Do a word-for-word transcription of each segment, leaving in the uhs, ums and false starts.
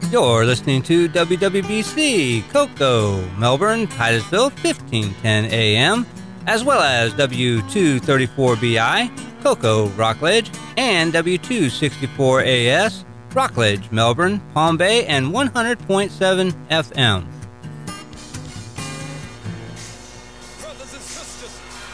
You're listening to W W B C, Cocoa, Melbourne, Titusville, fifteen ten A M, as well as W two thirty-four B I, Cocoa, Rockledge, and W two sixty-four A S, Rockledge, Melbourne, Palm Bay, and one hundred point seven F M. Brothers and sisters,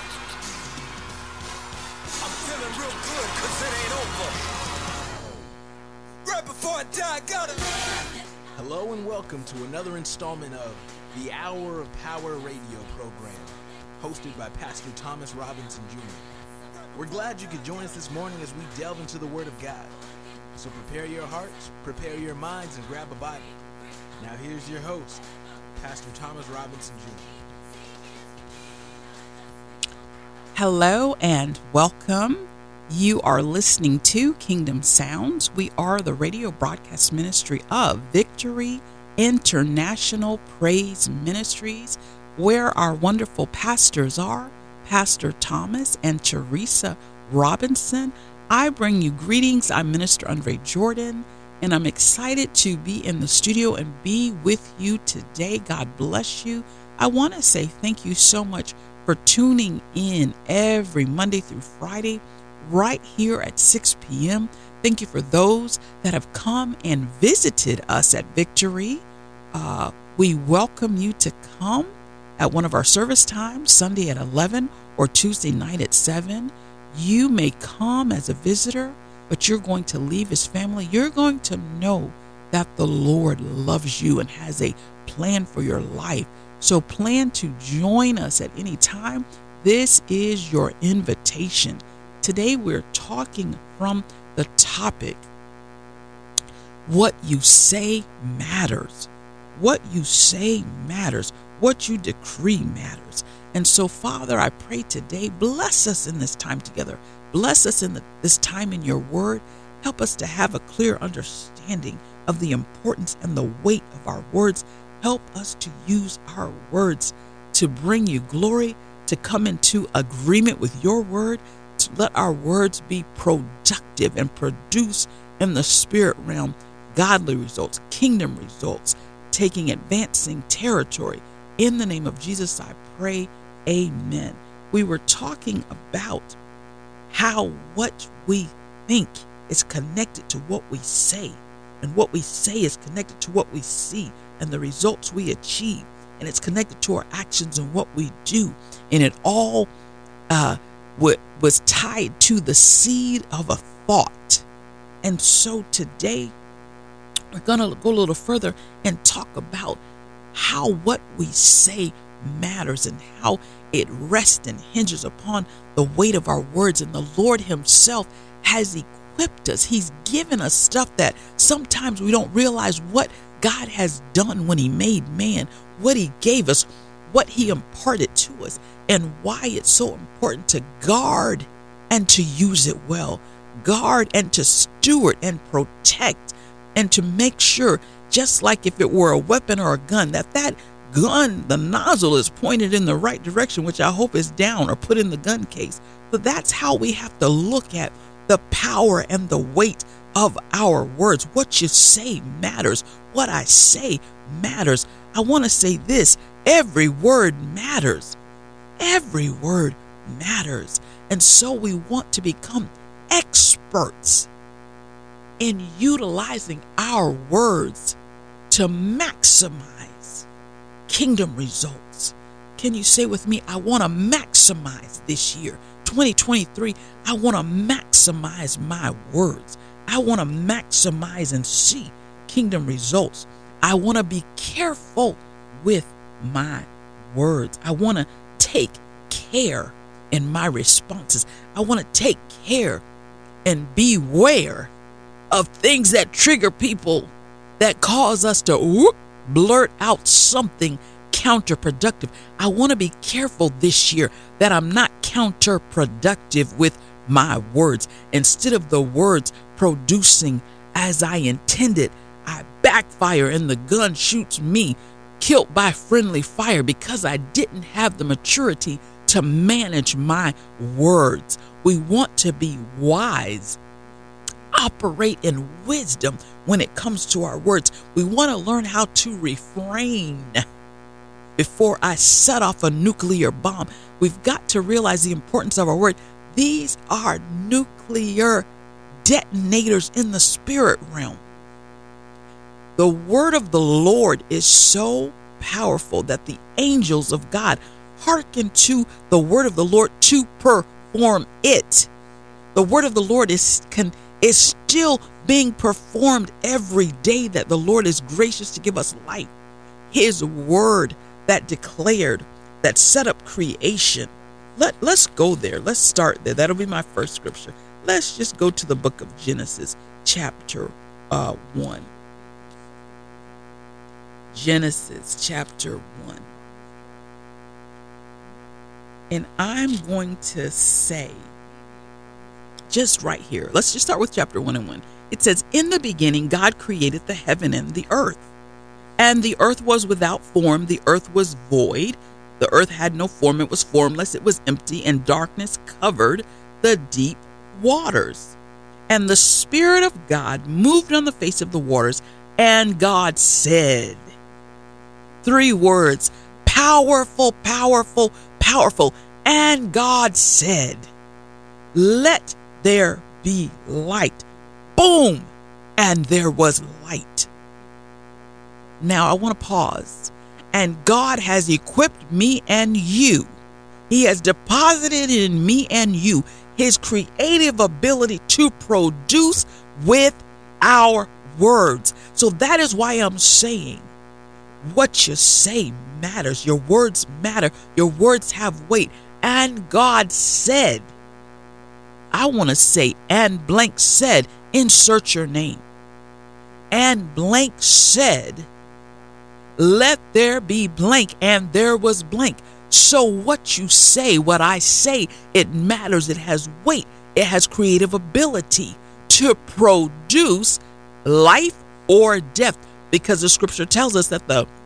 I'm feeling real good cause it ain't over. Right before I die, I gotta... Hello and welcome to another installment of the Hour of Power radio program, hosted by Pastor Thomas Robinson Junior We're glad you could join us this morning as we delve into the Word of God. So prepare your hearts, prepare your minds, and grab a Bible. Now here's your host, Pastor Thomas Robinson Junior Hello and welcome. You are listening to Kingdom Sounds. We are the radio broadcast ministry of Victory International Praise Ministries, where our wonderful pastors are Pastor Thomas and Teresa Robinson. I bring you greetings. I'm Minister Andre Jordan, and I'm excited to be in the studio and be with you today. God bless you. I want to say thank you so much for tuning in every Monday through Friday right here at six p.m. Thank you for those that have come and visited us at Victory. Uh, we welcome you to come at one of our service times, Sunday at eleven or Tuesday night at seven. You may come as a visitor, but you're going to leave as family. You're going to know that the Lord loves you and has a plan for your life. So plan to join us at any time. This is your invitation. Today we're talking from the topic, what you say matters. What you say matters. What you decree matters. And so, Father, I pray today, bless us in this time together. Bless us in the, this time in your word. Help us to have a clear understanding of the importance and the weight of our words. Help us to use our words to bring you glory, to come into agreement with your word, to let our words be productive and produce in the spirit realm godly results, kingdom results, taking advancing territory. In the name of Jesus, I pray, amen. We were talking about how what we think is connected to what we say, and what we say is connected to what we see and the results we achieve, and it's connected to our actions and what we do, and it all uh, what was tied to the seed of a thought. And so today we're going to go a little further and talk about how what we say matters and how it rests and hinges upon the weight of our words. And the Lord himself has equipped us. He's given us stuff that sometimes we don't realize what God has done when he made man, what he gave us, what he imparted to us, and why it's so important to guard and to use it well. Guard and to steward and protect and to make sure, just like if it were a weapon or a gun, that that gun, the nozzle is pointed in the right direction, which I hope is down or put in the gun case. So that's how we have to look at the power and the weight of our words. What you say matters. What I say matters. I want to say this. Every word matters. Every word matters. And so we want to become experts in utilizing our words to maximize kingdom results. Can you say with me, I want to maximize this year, twenty twenty-three. I want to maximize my words. I want to maximize and see kingdom results. I want to be careful with my words. I want to take care in my responses. I want to take care and beware of things that trigger people, that cause us to whoop, blurt out something counterproductive. I want to be careful this year that I'm not counterproductive with my words. Instead of the words producing as I intended, I backfire and the gun shoots me, killed by friendly fire, because I didn't have the maturity to manage my words. We want to be wise operate in wisdom when it comes to our words. We want to learn how to refrain before I set off a nuclear bomb. We've got to realize the importance of our word. These are nuclear detonators in the spirit realm. The word of the Lord is so powerful that the angels of God hearken to the word of the Lord to perform it. The word of the Lord is can, is still being performed every day that the Lord is gracious to give us life. His word that declared, that set up creation. Let, let's go there. Let's start there. That'll be my first scripture. Let's just go to the book of Genesis, chapter uh, one. Genesis, chapter one. And I'm going to say, just right here, let's just start with chapter one and one. It says, in the beginning, God created the heaven and the earth. And the earth was without form. The earth was void. The earth had no form. It was formless. It was empty. And darkness covered the deep waters. And the Spirit of God moved on the face of the waters. And God said, three words, powerful, powerful, powerful. And God said, let there be light. Boom. And there was light. Now I want to pause. And God has equipped me and you. He has deposited in me and you his creative ability to produce with our words. So that is why I'm saying what you say matters. Your words matter. Your words have weight. And God said, I want to say, and blank said, insert your name. And blank said, let there be blank, and there was blank. So what you say, what I say, it matters. It has weight. It has creative ability to produce life or death, because the scripture tells us that the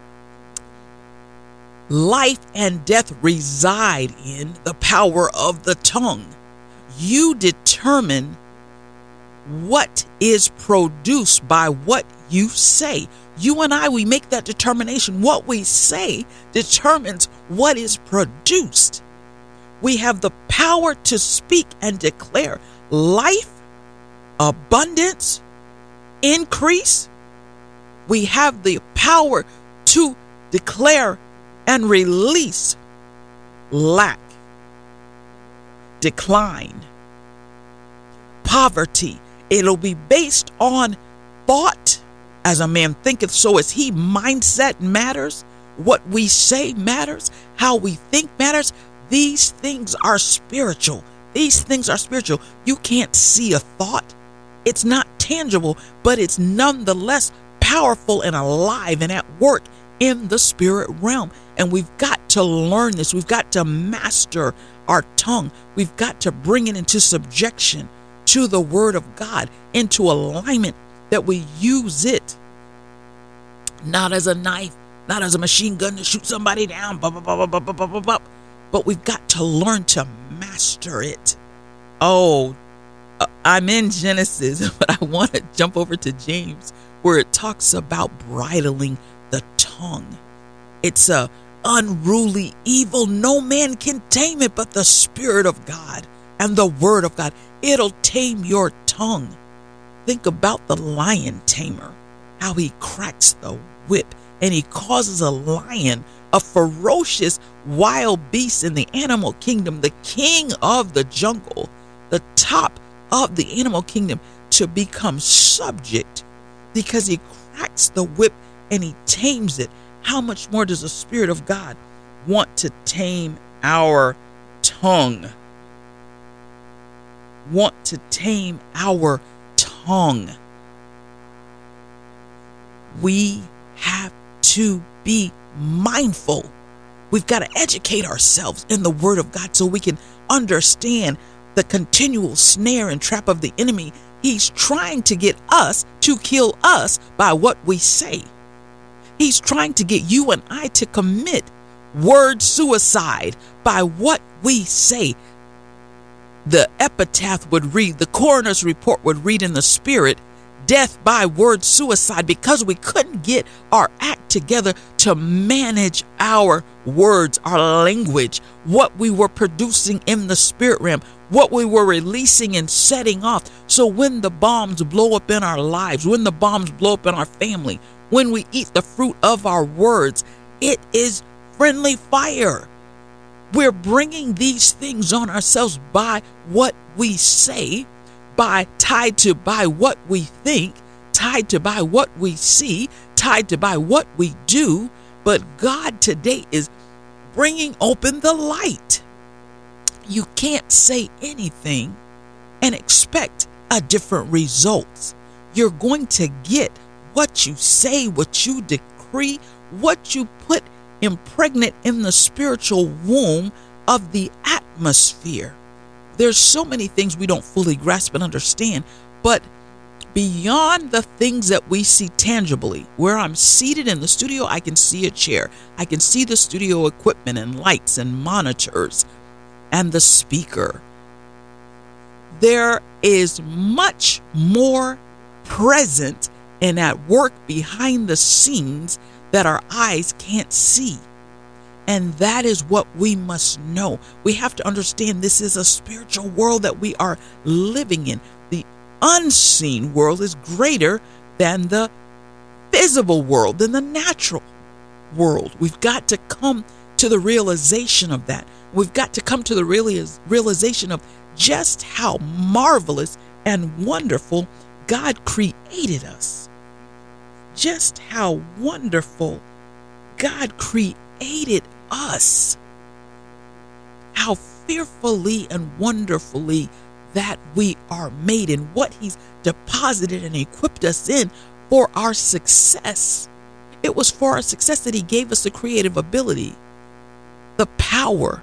life and death reside in the power of the tongue. You determine what is produced by what you say. You and I, we make that determination. What we say determines what is produced. We have the power to speak and declare life, abundance, increase. We have the power to declare and release lack, decline, poverty. It'll be based on thought. As a man thinketh, so is he. Mindset matters. What we say matters. How we think matters. These things are spiritual. These things are spiritual. You can't see a thought. It's not tangible, but it's nonetheless powerful and alive and at work in the spirit realm. And we've got to learn this. We've got to master our tongue. We've got to bring it into subjection to the word of God, into alignment, that we use it not as a knife, not as a machine gun to shoot somebody down, blah, blah, blah, blah, blah, blah, blah, blah. But we've got to learn to master it. Oh, uh, I'm in Genesis, but I want to jump over to James, where it talks about bridling the tongue. It's a unruly evil. No man can tame it but the Spirit of God and the Word of God. It'll tame your tongue. Think about the lion tamer, how he cracks the whip and he causes a lion, a ferocious wild beast in the animal kingdom, the king of the jungle, the top of the animal kingdom, to become subject because he cracks the whip and he tames it. How much more does the Spirit of God want to tame our tongue? Want to tame our tongue. We have to be mindful. We've got to educate ourselves in the Word of God so we can understand the continual snare and trap of the enemy. He's trying to get us to kill us by what we say. He's trying to get you and I to commit word suicide by what we say. The epitaph would read, the coroner's report would read in the spirit, death by word suicide, because we couldn't get our act together to manage our words, our language, what we were producing in the spirit realm, what we were releasing and setting off. So when the bombs blow up in our lives, when the bombs blow up in our family, when we eat the fruit of our words, it is friendly fire. We're bringing these things on ourselves by what we say, by tied to by what we think, tied to by what we see, tied to by what we do. But God today is bringing open the light. You can't say anything and expect a different result. You're going to get what you say, what you decree, what you put impregnate in the spiritual womb of the atmosphere. There's so many things we don't fully grasp and understand, but beyond the things that we see tangibly, where I'm seated in the studio, I can see a chair. I can see the studio equipment and lights and monitors and the speaker. There is much more present and at work behind the scenes that our eyes can't see. And that is what we must know. We have to understand this is a spiritual world that we are living in. The unseen world is greater than the visible world, than the natural world. We've got to come to the realization of that. We've got to come to the realiz- realization of just how marvelous and wonderful God created us. Just how wonderful God created us. How fearfully and wonderfully that we are made, and what He's deposited and equipped us in for our success. It was for our success that He gave us the creative ability, the power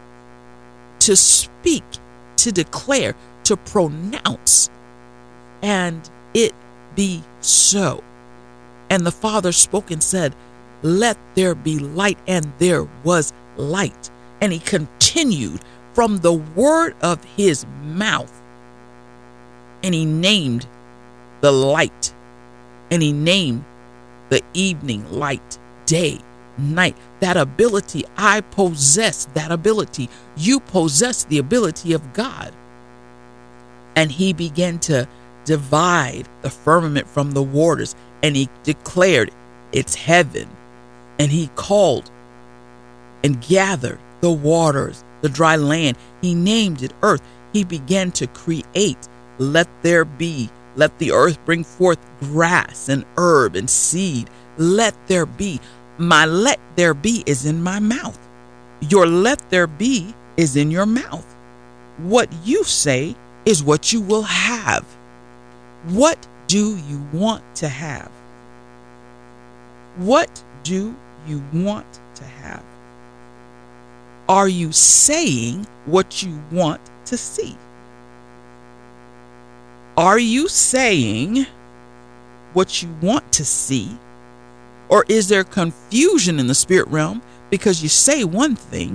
to speak, to declare, to pronounce, and it be so. And the Father spoke and said, "Let there be light," and there was light. And He continued from the word of His mouth, and He named the light, and He named the evening light, day, night. That ability, I possess that ability. You possess the ability of God. And He began to divide the firmament from the waters, and He declared, "It's heaven." And He called and gathered the waters, the dry land. He named it earth. He began to create. Let there be. Let the earth bring forth grass and herb and seed. Let there be. My let there be is in my mouth. Your let there be is in your mouth. What you say is what you will have. What do you want to have? What do you want to have? Are you saying what you want to see? Are you saying what you want to see? Or is there confusion in the spirit realm because you say one thing,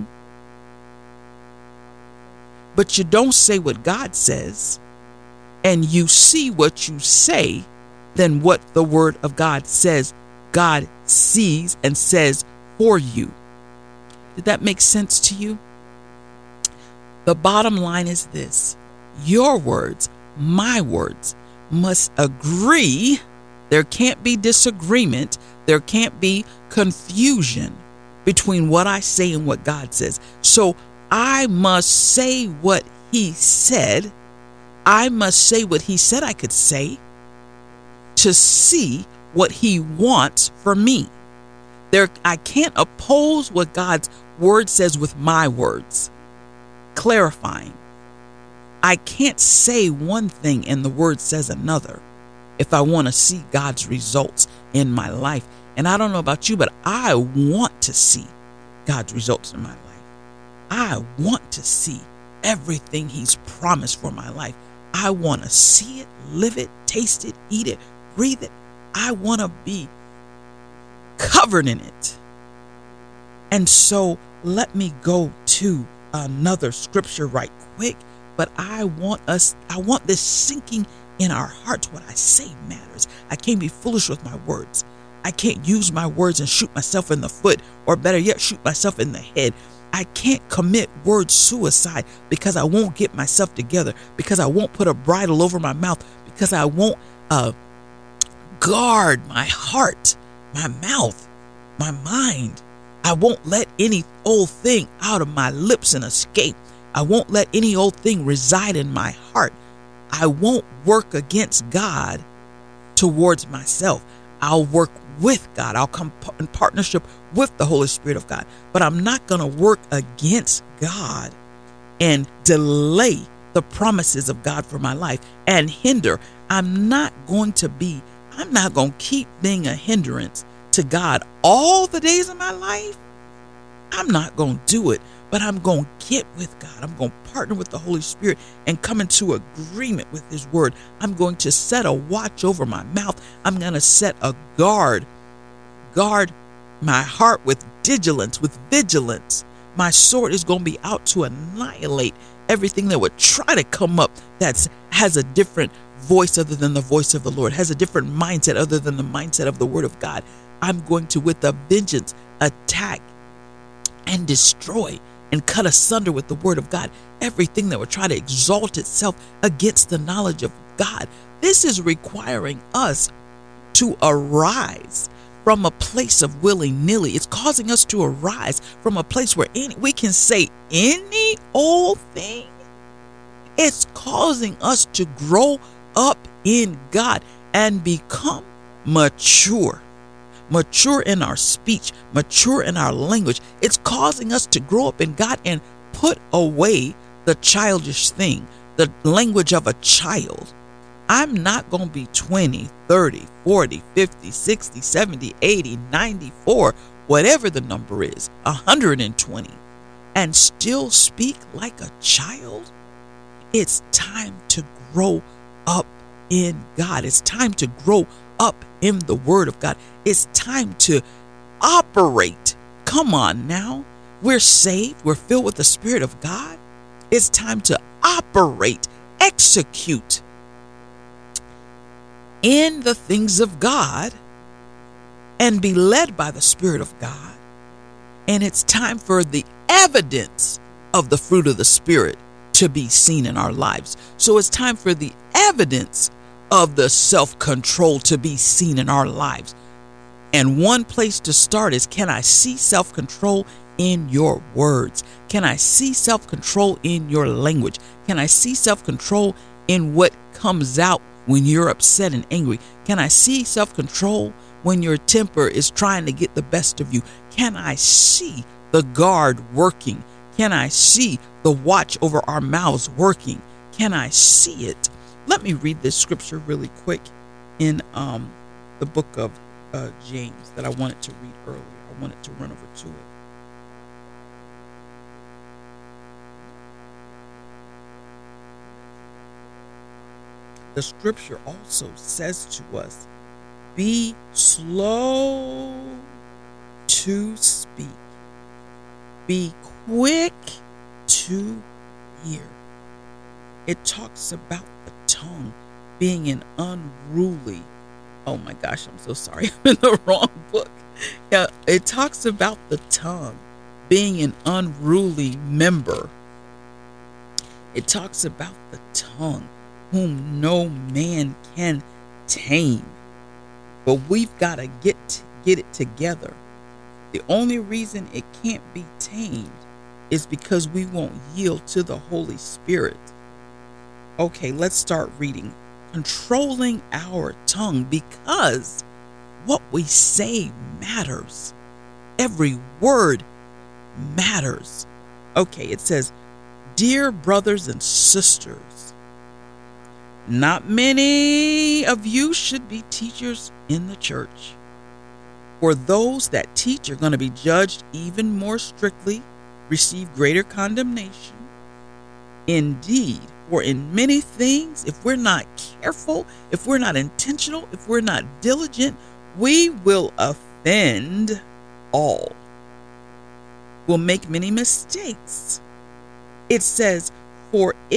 but you don't say what God says, and you see what you say, then what the word of God says, God sees and says for you. Did that make sense to you? The bottom line is this: your words, my words, must agree. There can't be disagreement. There can't be confusion between what I say and what God says. So I must say what He said. I must say what He said I could say to see what He wants for me. There, I can't oppose what God's word says with my words. Clarifying. I can't say one thing and the word says another if I want to see God's results in my life. And I don't know about you, but I want to see God's results in my life. I want to see everything He's promised for my life. I want to see it, live it, taste it, eat it, breathe it. I want to be covered in it. And so let me go to another scripture right quick but I want us, I want this sinking in our hearts. What I say matters. I can't be foolish with my words. I can't use my words and shoot myself in the foot, or better yet, shoot myself in the head. I can't commit word suicide because I won't get myself together, because I won't put a bridle over my mouth, because I won't uh, guard my heart, my mouth, my mind. I won't let any old thing out of my lips and escape. I won't let any old thing reside in my heart. I won't work against God towards myself. I'll work with God. I'll come in partnership with the Holy Spirit of God. But I'm not going to work against God and delay the promises of God for my life and hinder. I'm not going to be, I'm not going to keep being a hindrance to God all the days of my life. I'm not going to do it, but I'm going to get with God. I'm going to partner with the Holy Spirit and come into agreement with his word. I'm going to set a watch over my mouth. I'm going to set a guard, guard my heart with vigilance, with vigilance. My sword is going to be out to annihilate everything that would try to come up that has a different voice other than the voice of the Lord, has a different mindset other than the mindset of the word of God. I'm going to, with a vengeance, attack and destroy and cut asunder with the word of God everything that would try to exalt itself against the knowledge of God. This is requiring us to arise from a place of willy-nilly. It's causing us to arise from a place where any, we can say any old thing. It's causing us to grow up in God and become mature. Mature in our speech, mature in our language. It's causing us to grow up in God and put away the childish thing, the language of a child. I'm not going to be twenty, thirty, forty, fifty, sixty, seventy, eighty, ninety-four, whatever the number is, one hundred twenty, and still speak like a child. It's time to grow up in God. It's time to grow up in the word of God. It's time to operate. Come on now. We're saved. We're filled with the Spirit of God. It's time to operate, execute in the things of God and be led by the Spirit of God. And it's time for the evidence of the fruit of the Spirit to be seen in our lives. So it's time for the evidence of the self-control to be seen in our lives. And one place to start is, can I see self-control in your words? Can I see self-control in your language? Can I see self-control in what comes out when you're upset and angry? Can I see self-control when your temper is trying to get the best of you? Can I see the guard working? Can I see the watch over our mouths working? Can I see it? Let me read this scripture really quick in um, the book of uh, James that I wanted to read earlier. I wanted to run over to it. The scripture also says to us, be slow to speak, be quick to hear. It talks about the tongue being an unruly, oh my gosh, I'm so sorry, I'm in the wrong book. Yeah, it talks about the tongue being an unruly member. It talks about the tongue whom no man can tame. But we've got to get get it together. The only reason it can't be tamed is because we won't yield to the Holy Spirit. Okay, let's start reading. Controlling our tongue, because what we say matters. Every word matters. Okay, it says, dear brothers and sisters, not many of you should be teachers in the church. For those that teach are going to be judged even more strictly, receive greater condemnation. Indeed, for in many things, if we're not careful, if we're not intentional, if we're not diligent, we will offend all. We'll make many mistakes. It says, for if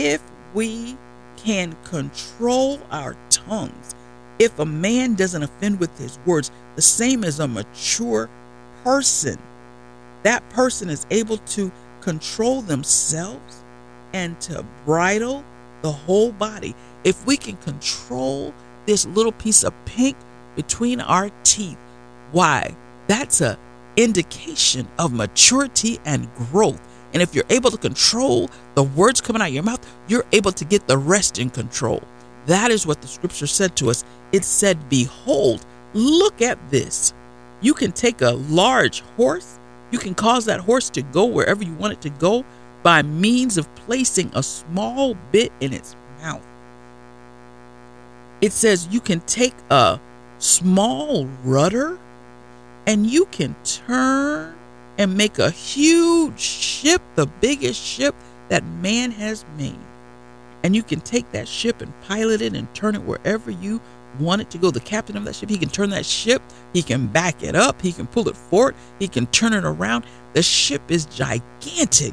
we can control our tongues, if a man doesn't offend with his words, the same as a mature person, that person is able to control themselves and to bridle the whole body. If we can control this little piece of pink between our teeth, why? That's a indication of maturity and growth. And if you're able to control the words coming out of your mouth, you're able to get the rest in control. That is what the scripture said to us. It said, behold, look at this. You can take a large horse. You can cause that horse to go wherever you want it to go by means of placing a small bit in its mouth. It says you can take a small rudder and you can turn and make a huge ship, the biggest ship that man has made. And you can take that ship and pilot it and turn it wherever you want it to go. The captain of that ship, he can turn that ship, he can back it up, he can pull it forward, he can turn it around. The ship is gigantic.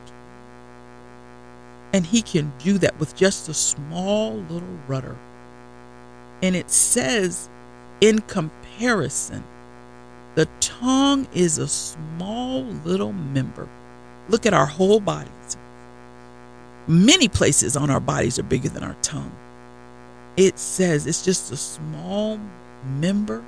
And he can do that with just a small little rudder. And it says, in comparison, the tongue is a small little member. Look at our whole bodies. Many places on our bodies are bigger than our tongue. It says it's just a small member,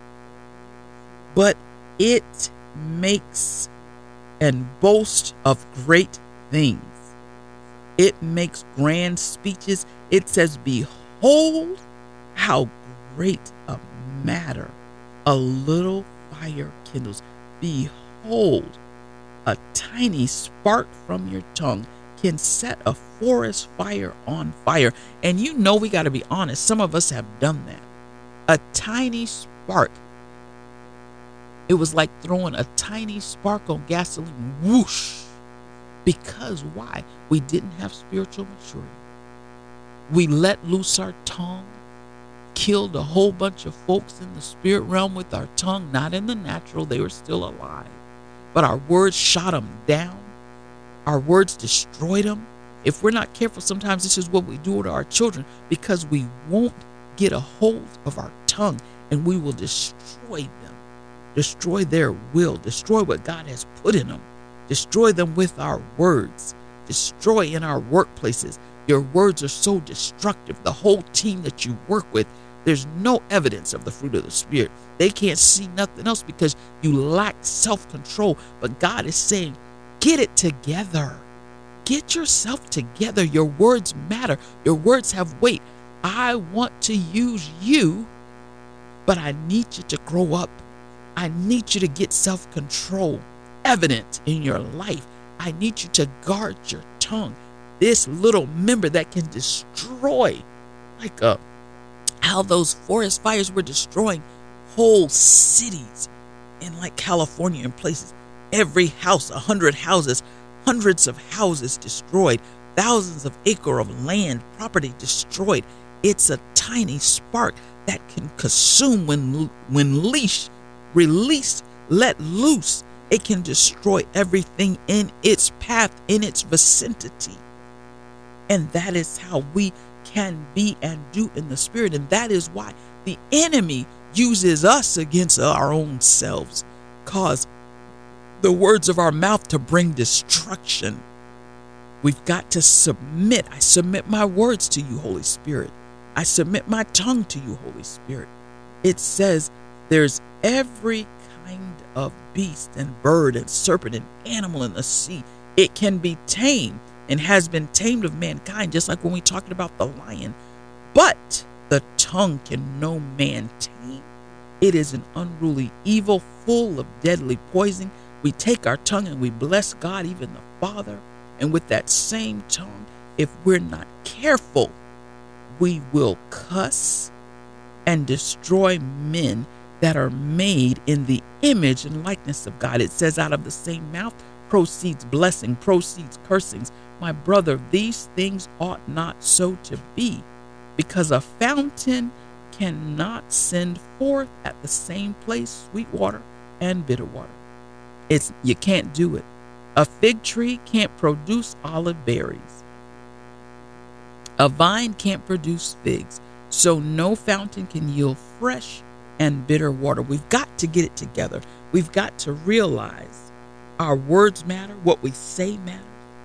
but it makes and boasts of great things. It makes grand speeches. It says, behold, how great a matter a little fire kindles. Behold, a tiny spark from your tongue can set a forest fire on fire. And you know, we got to be honest. Some of us have done that. A tiny spark. It was like throwing a tiny spark on gasoline. Whoosh. Because why? We didn't have spiritual maturity. We let loose our tongue, killed a whole bunch of folks in the spirit realm with our tongue, not in the natural. They were still alive. But our words shot them down. Our words destroyed them. If we're not careful, sometimes this is what we do to our children, because we won't get a hold of our tongue and we will destroy them, destroy their will, destroy what God has put in them, destroy them with our words, destroy in our workplaces. Your words are so destructive. The whole team that you work with, there's no evidence of the fruit of the Spirit. They can't see nothing else because you lack self-control. But God is saying, get it together. Get yourself together. Your words matter. Your words have weight. I want to use you, but I need you to grow up. I need you to get self-control evident in your life. I need you to guard your tongue. This little member that can destroy, like a, how those forest fires were destroying whole cities in like California and places. Every house, a hundred houses, hundreds of houses destroyed, thousands of acre of land, property destroyed. It's a tiny spark that can consume when when leash, released, let loose. It can destroy everything in its path, in its vicinity. And that is how we can be and do in the spirit. And that is why the enemy uses us against our own selves, cause the words of our mouth to bring destruction. We've got to submit. I submit my words to you, Holy Spirit. I submit my tongue to you, Holy Spirit. It says there's every kind of beast and bird and serpent and animal in the sea. It can be tamed and has been tamed of mankind, just like when we talked about the lion. But the tongue can no man tame. It is an unruly evil, full of deadly poison. We take our tongue and we bless God, even the Father. And with that same tongue, if we're not careful, we will cuss and destroy men that are made in the image and likeness of God. It says out of the same mouth proceeds blessing, proceeds cursings. My brother, these things ought not so to be, because a fountain cannot send forth at the same place sweet water and bitter water. It's you can't do it. A fig tree can't produce olive berries. A vine can't produce figs, so no fountain can yield fresh and bitter water. We've got to get it together. We've got to realize our words matter, what we say matters.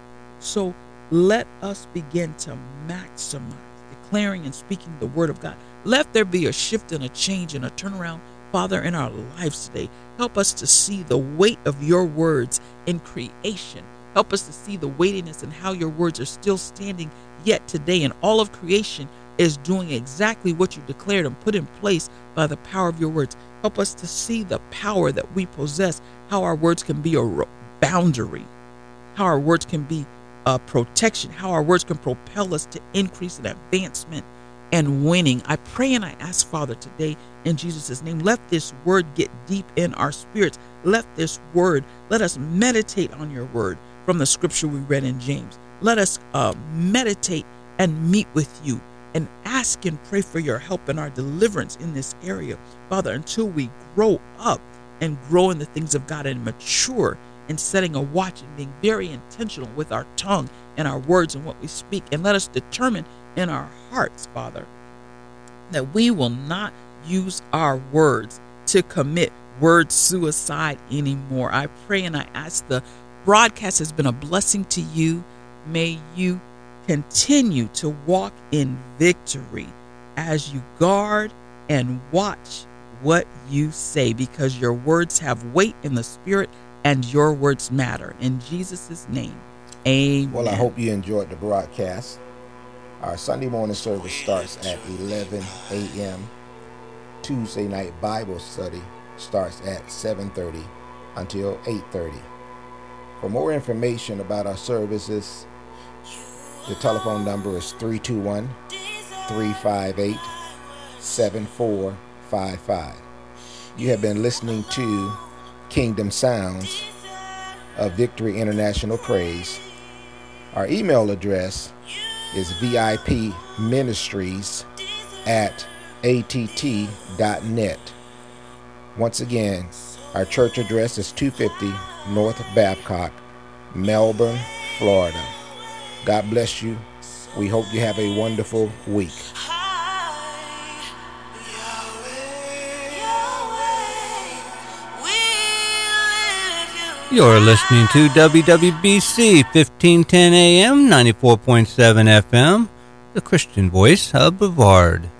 So let us begin to maximize declaring and speaking the word of God. Let there be a shift and a change and a turnaround, Father, in our lives today. Help us to see the weight of your words in creation. Help us to see the weightiness and how your words are still standing yet today. And all of creation is doing exactly what you declared and put in place by the power of your words. Help us to see the power that we possess, how our words can be a boundary, how our words can be a protection, how our words can propel us to increase and advancement and winning. I pray and I ask, Father, today in Jesus' name, let this word get deep in our spirits. Let this word, let us meditate on your word from the scripture we read in James. Let us uh, meditate and meet with you and ask and pray for your help and our deliverance in this area, Father, until we grow up and grow in the things of God and mature in setting a watch and being very intentional with our tongue and our words and what we speak. And let us determine in our hearts, Father, that we will not use our words to commit word suicide anymore. I pray and I ask, the broadcast has been a blessing to you. May you continue to walk in victory as you guard and watch what you say, because your words have weight in the spirit and your words matter. In Jesus' name, amen. Well, I hope you enjoyed the broadcast. Our Sunday morning service starts at eleven a.m. Tuesday night Bible study starts at seven thirty until eight thirty. For more information about our services, the telephone number is three two one, three five eight, seven four five five. You have been listening to Kingdom Sounds of Victory International Praise. Our email address is vipministries at att dot net. Once again, our church address is two fifty North Babcock, Melbourne, Florida. God bless you. We hope you have a wonderful week. You're listening to W W B C fifteen ten A M, ninety-four point seven F M, the Christian voice of Brevard.